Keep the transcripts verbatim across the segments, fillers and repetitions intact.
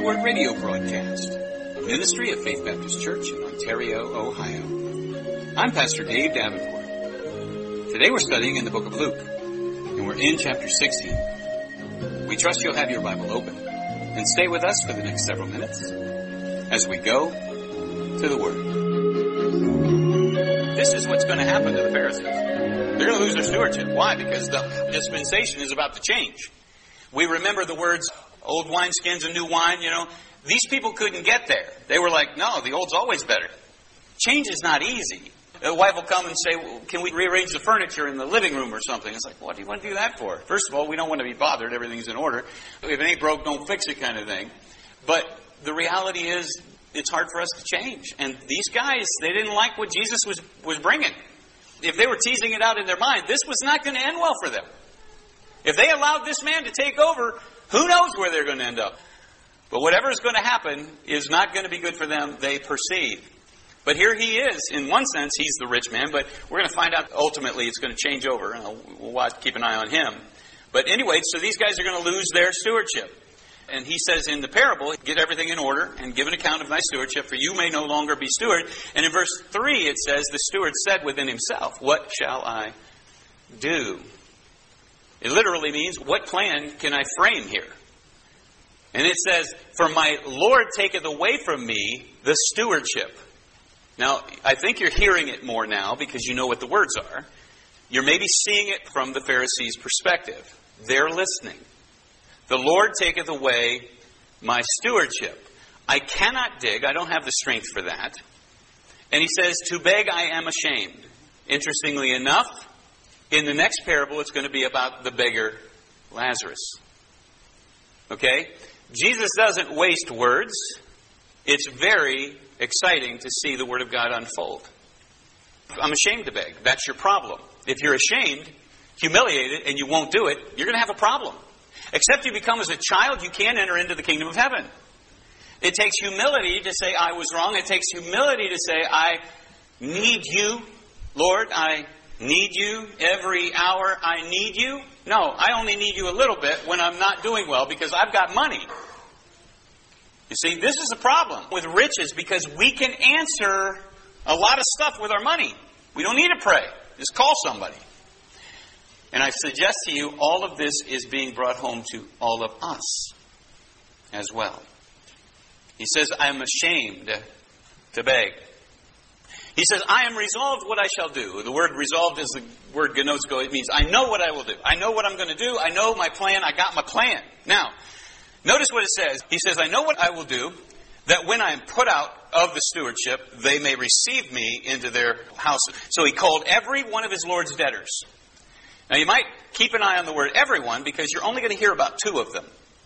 Word radio broadcast, a ministry of Faith Baptist Church in Ontario, Ohio. I'm Pastor Dave Davenport. Today we're studying in the book of Luke, and we're in chapter sixteen. We trust you'll have your Bible open and stay with us for the next several minutes as we go to the Word. This is what's going to happen to the Pharisees. They're going to lose their stewardship. Why? Because the dispensation is about to change. We remember the words, old wineskins and new wine, you know. These people couldn't get there. They were like, no, the old's always better. Change is not easy. The wife will come and say, well, can we rearrange the furniture in the living room or something? It's like, what do you want to do that for? First of all, we don't want to be bothered. Everything's in order. If it ain't broke, don't fix it kind of thing. But the reality is, it's hard for us to change. And these guys, they didn't like what Jesus was, was bringing. If they were teasing it out in their mind, this was not going to end well for them. If they allowed this man to take over, who knows where they're going to end up. But whatever is going to happen is not going to be good for them, they perceive. But here he is. In one sense, he's the rich man, but we're going to find out ultimately it's going to change over. And we'll watch, keep an eye on him. But anyway, so these guys are going to lose their stewardship. And he says in the parable, get everything in order and give an account of thy stewardship, for you may no longer be steward. And in verse three it says, the steward said within himself, what shall I do? It literally means, what plan can I frame here? And it says, for my Lord taketh away from me the stewardship. Now, I think you're hearing it more now because you know what the words are. You're maybe seeing it from the Pharisees' perspective. They're listening. The Lord taketh away my stewardship. I cannot dig. I don't have the strength for that. And he says, to beg I am ashamed. Interestingly enough, in the next parable, it's going to be about the beggar Lazarus. Okay? Jesus doesn't waste words. It's very exciting to see the Word of God unfold. I'm ashamed to beg. That's your problem. If you're ashamed, humiliated, and you won't do it, you're going to have a problem. Except you become as a child, you can't enter into the kingdom of heaven. It takes humility to say, I was wrong. It takes humility to say, I need you, Lord. I need you every hour. I need you. No, I only need you a little bit when I'm not doing well because I've got money. You see, this is a problem with riches because we can answer a lot of stuff with our money. We don't need to pray. Just call somebody. And I suggest to you, all of this is being brought home to all of us as well. He says, I am ashamed to beg. He says, I am resolved what I shall do. The word resolved is the word gnosko. It means I know what I will do. I know what I'm going to do. I know my plan. I got my plan. Now, notice what it says. He says, I know what I will do, that when I am put out of the stewardship, they may receive me into their houses. So he called every one of his Lord's debtors. Now, you might keep an eye on the word everyone because you're only going to hear about two of them.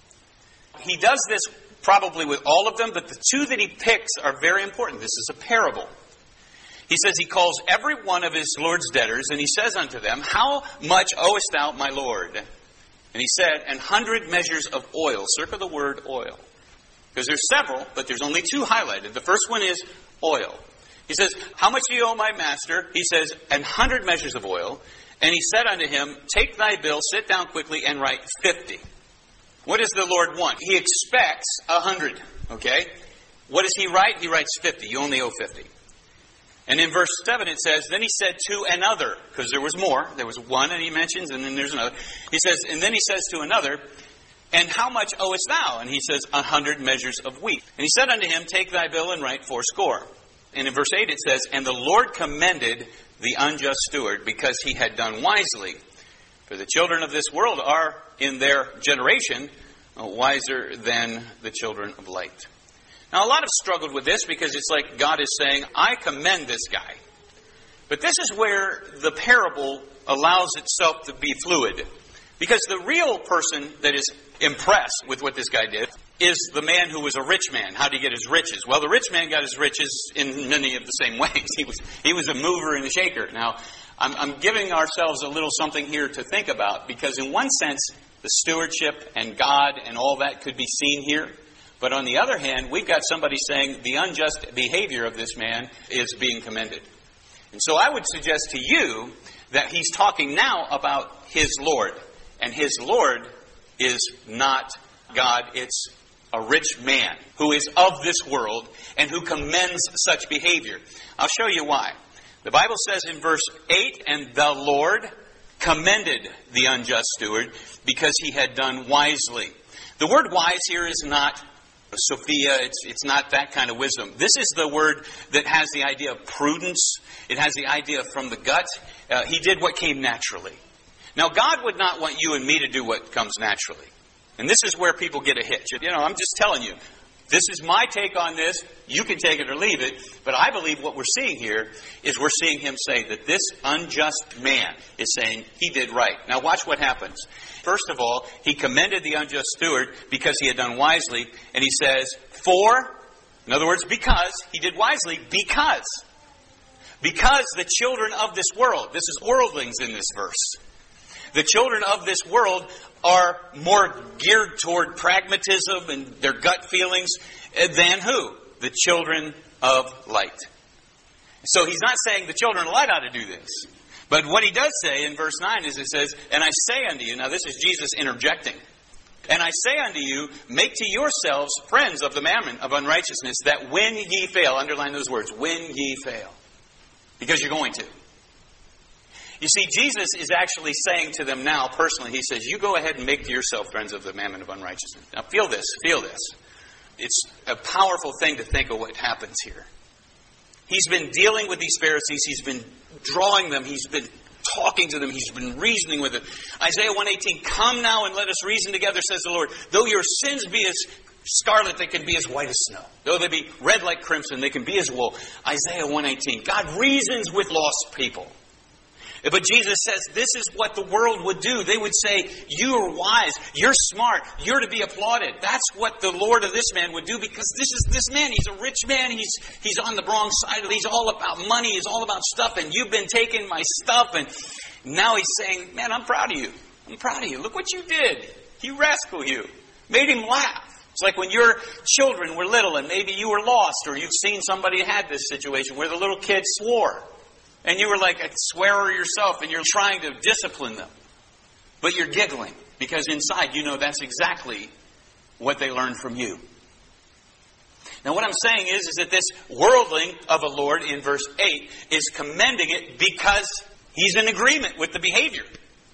He does this probably with all of them, but the two that he picks are very important. This is a parable. He says he calls every one of his Lord's debtors, and he says unto them, how much owest thou, my Lord? And he said, an hundred measures of oil. Circle the word oil. Because there's several, but there's only two highlighted. The first one is oil. He says, how much do you owe my master? He says, an hundred measures of oil. And he said unto him, take thy bill, sit down quickly, and write fifty. What does the Lord want? He expects a hundred. Okay? What does he write? He writes fifty. You only owe fifty. And in verse seven it says, then he said to another, because there was more. There was one and he mentions, and then there's another. He says, and then he says to another, and how much owest thou? And he says, a hundred measures of wheat. And he said unto him, take thy bill and write fourscore. And in verse eight it says, and the Lord commended the unjust steward because he had done wisely. For the children of this world are, in their generation, wiser than the children of light. Now, a lot have struggled with this because it's like God is saying, I commend this guy. But this is where the parable allows itself to be fluid. Because the real person that is impressed with what this guy did is the man who was a rich man. How did he get his riches? Well, the rich man got his riches in many of the same ways. He was he was a mover and a shaker. Now, I'm, I'm giving ourselves a little something here to think about because in one sense, the stewardship and God and all that could be seen here. But on the other hand, we've got somebody saying the unjust behavior of this man is being commended. And so I would suggest to you that he's talking now about his Lord. And his Lord is not God, it's a rich man who is of this world and who commends such behavior. I'll show you why. The Bible says in verse eight, and the Lord commended the unjust steward because he had done wisely. The word wise here is not Sophia, it's, it's not that kind of wisdom. This is the word that has the idea of prudence. It has the idea from the gut. Uh, he did what came naturally. Now, God would not want you and me to do what comes naturally. And this is where people get a hitch. You know, I'm just telling you, this is my take on this. You can take it or leave it. But I believe what we're seeing here is we're seeing him say that this unjust man is saying he did right. Now watch what happens. First of all, he commended the unjust steward because he had done wisely. And he says, for, in other words, because, he did wisely because. Because the children of this world, this is worldlings in this verse. The children of this world are more geared toward pragmatism and their gut feelings than who? The children of light. So he's not saying the children of light ought to do this. But what he does say in verse nine is it says, and I say unto you, now this is Jesus interjecting, and I say unto you, make to yourselves friends of the mammon of unrighteousness, that when ye fail, underline those words, when ye fail. Because you're going to. You see, Jesus is actually saying to them now, personally, he says, you go ahead and make to yourself friends of the mammon of unrighteousness. Now feel this, feel this. It's a powerful thing to think of what happens here. He's been dealing with these Pharisees. He's been drawing them. He's been talking to them. He's been reasoning with them. Isaiah one eighteen, come now and let us reason together, says the Lord. Though your sins be as scarlet, they can be as white as snow. Though they be red like crimson, they can be as wool. Isaiah one eighteen. God reasons with lost people. But Jesus says this is what the world would do. They would say, you are wise, you're smart, you're to be applauded. That's what the Lord of this man would do, because this is this man, he's a rich man, he's he's on the wrong side of it, he's all about money, he's all about stuff, and you've been taking my stuff, and now he's saying, man, I'm proud of you. I'm proud of you. Look what you did. He rascaled you. Made him laugh. It's like when your children were little and maybe you were lost, or you've seen somebody who had this situation where the little kid swore. And you were like a swearer yourself, and you're trying to discipline them. But you're giggling, because inside you know that's exactly what they learned from you. Now what I'm saying is, is that this worldling of a Lord in verse eight is commending it because he's in agreement with the behavior.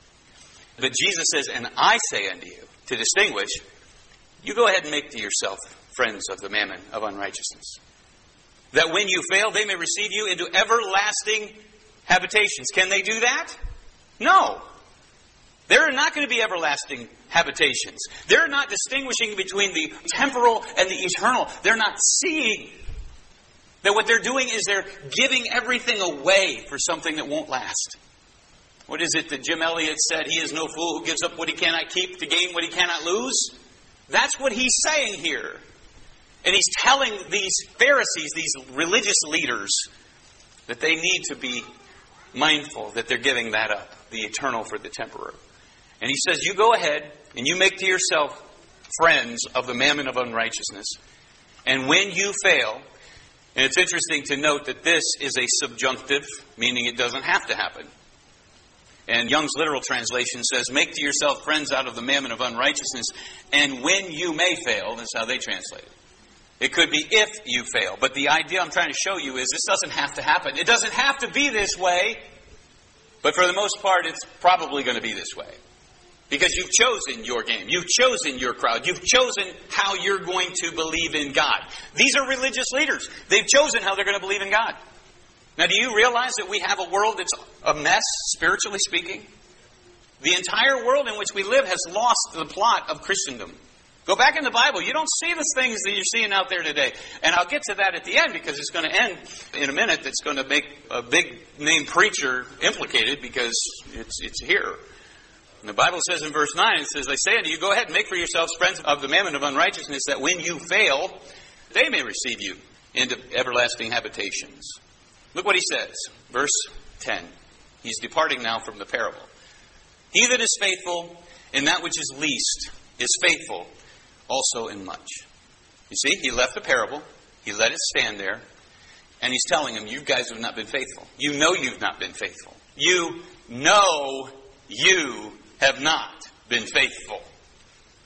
But Jesus says, and I say unto you, to distinguish, you go ahead and make to yourself friends of the mammon of unrighteousness, that when you fail, they may receive you into everlasting habitations. Can they do that? No. There are not going to be everlasting habitations. They're not distinguishing between the temporal and the eternal. They're not seeing that what they're doing is they're giving everything away for something that won't last. What is it that Jim Elliot said? He is no fool who gives up what he cannot keep to gain what he cannot lose. That's what he's saying here. And he's telling these Pharisees, these religious leaders, that they need to be mindful that they're giving that up, the eternal for the temporary. And he says, you go ahead and you make to yourself friends of the mammon of unrighteousness. And when you fail, and it's interesting to note that this is a subjunctive, meaning it doesn't have to happen. And Young's literal translation says, make to yourself friends out of the mammon of unrighteousness, and when you may fail, that's how they translate it. It could be if you fail. But the idea I'm trying to show you is this doesn't have to happen. It doesn't have to be this way. But for the most part, it's probably going to be this way. Because you've chosen your game. You've chosen your crowd. You've chosen how you're going to believe in God. These are religious leaders. They've chosen how they're going to believe in God. Now, do you realize that we have a world that's a mess, spiritually speaking? The entire world in which we live has lost the plot of Christendom. Go back in the Bible. You don't see the things that you're seeing out there today. And I'll get to that at the end, because it's going to end in a minute. That's going to make a big name preacher implicated, because it's it's here. And the Bible says in verse nine, it says, I say unto you, go ahead and make for yourselves friends of the mammon of unrighteousness, that when you fail, they may receive you into everlasting habitations. Look what he says. Verse ten. He's departing now from the parable. He that is faithful in that which is least is faithful also in much. You see, he left the parable. He let it stand there. And he's telling them, you guys have not been faithful. You know you've not been faithful. You know you have not been faithful.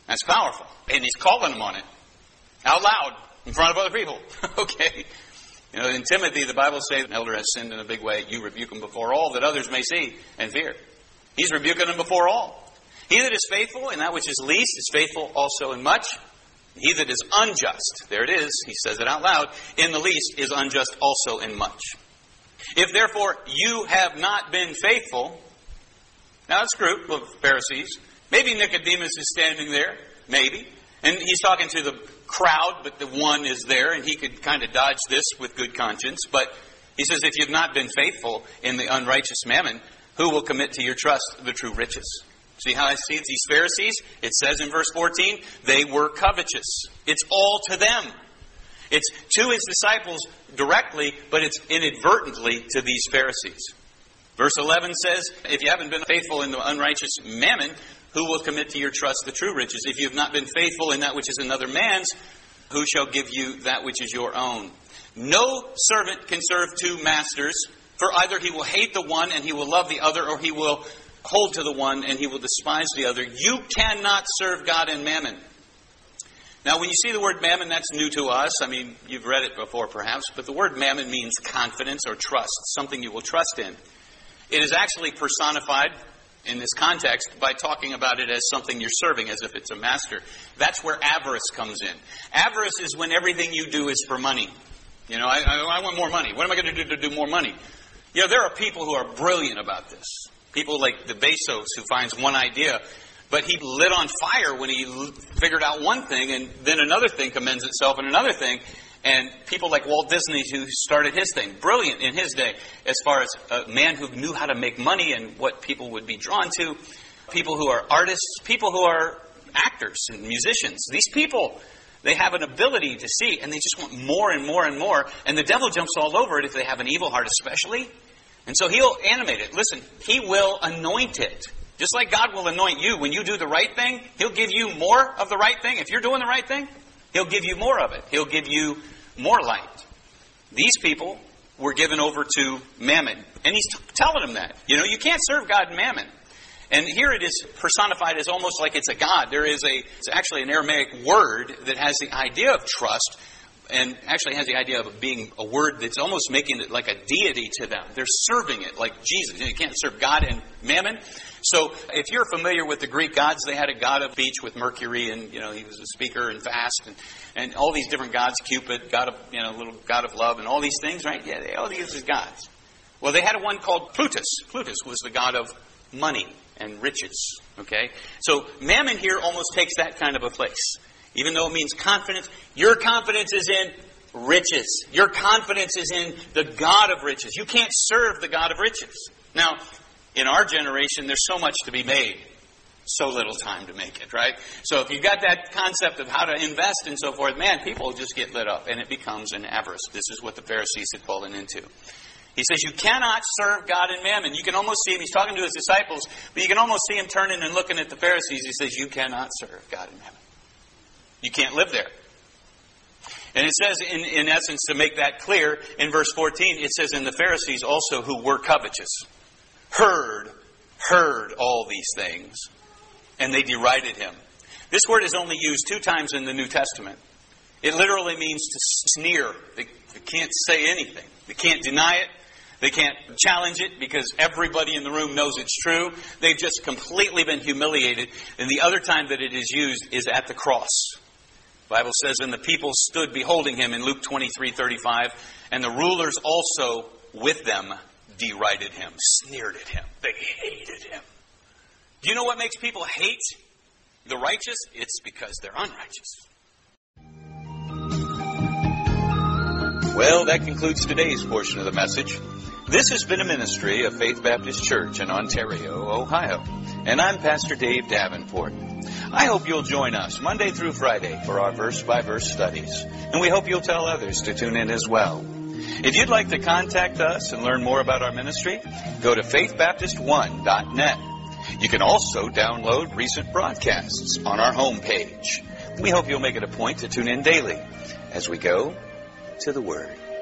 That's powerful. And he's calling them on it. Out loud. In front of other people. Okay. You know, in Timothy, the Bible says, an elder has sinned in a big way. You rebuke him before all, that others may see and fear. He's rebuking them before all. He that is faithful in that which is least is faithful also in much. He that is unjust, there it is, he says it out loud, in the least is unjust also in much. If therefore you have not been faithful, now this group of Pharisees, maybe Nicodemus is standing there, maybe, and he's talking to the crowd, but the one is there, and he could kind of dodge this with good conscience, but he says, if you've not been faithful in the unrighteous mammon, who will commit to your trust the true riches? See how I see it? These Pharisees, it says in verse fourteen, they were covetous. It's all to them. It's to his disciples directly, but it's inadvertently to these Pharisees. Verse eleven says, if you haven't been faithful in the unrighteous mammon, who will commit to your trust the true riches? If you have not been faithful in that which is another man's, who shall give you that which is your own? No servant can serve two masters, for either he will hate the one and he will love the other, or he will hold to the one and he will despise the other. You cannot serve God and mammon. Now, when you see the word mammon, that's new to us. I mean, you've read it before perhaps, but the word mammon means confidence or trust, something you will trust in. It is actually personified in this context by talking about it as something you're serving, as if it's a master. That's where avarice comes in. Avarice is when everything you do is for money. You know, I, I, I want more money. What am I going to do to do more money? You know, there are people who are brilliant about this. People like the Bezos, who finds one idea, but he lit on fire when he figured out one thing, and then another thing commends itself, and another thing. And people like Walt Disney, who started his thing, brilliant in his day, as far as a man who knew how to make money and what people would be drawn to. People who are artists, people who are actors and musicians. These people, they have an ability to see, and they just want more and more and more. And the devil jumps all over it if they have an evil heart especially. And so he'll animate it. Listen, he will anoint it. Just like God will anoint you when you do the right thing, he'll give you more of the right thing. If you're doing the right thing, he'll give you more of it. He'll give you more light. These people were given over to mammon. And he's t- telling them that. You know, you can't serve God and mammon. And here it is personified as almost like it's a god. There is a, it's actually an Aramaic word that has the idea of trust, and actually has the idea of being a word that's almost making it like a deity to them. They're serving it like Jesus. You can't serve God and mammon. So if you're familiar with the Greek gods, they had a god of speech with Mercury, and you know he was a speaker and fast, and, and all these different gods, Cupid, god of you know little god of love, and all these things, right? Yeah, they all these are gods. Well, they had one called Plutus. Plutus was the god of money and riches. Okay, so mammon here almost takes that kind of a place. Even though it means confidence, your confidence is in riches. Your confidence is in the God of riches. You can't serve the God of riches. Now, in our generation, there's so much to be made. So little time to make it, right? So if you've got that concept of how to invest and so forth, man, people just get lit up and it becomes an avarice. This is what the Pharisees had fallen into. He says, you cannot serve God and mammon. You can almost see him, he's talking to his disciples, but you can almost see him turning and looking at the Pharisees. He says, you cannot serve God and mammon. You can't live there. And it says, in, in essence, to make that clear, in verse fourteen, it says, and the Pharisees also who were covetous heard, heard all these things, and they derided him. This word is only used two times in the New Testament. It literally means to sneer. They, they can't say anything. They can't deny it. They can't challenge it because everybody in the room knows it's true. They've just completely been humiliated. And the other time that it is used is at the cross. The Bible says, and the people stood beholding him in Luke twenty-three thirty-five, and the rulers also with them derided him, sneered at him. They hated him. Do you know what makes people hate the righteous? It's because they're unrighteous. Well, that concludes today's portion of the message. This has been a ministry of Faith Baptist Church in Ontario, Ohio. And I'm Pastor Dave Davenport. I hope you'll join us Monday through Friday for our verse-by-verse studies. And we hope you'll tell others to tune in as well. If you'd like to contact us and learn more about our ministry, go to faith baptist one dot net. You can also download recent broadcasts on our homepage. We hope you'll make it a point to tune in daily as we go to the Word.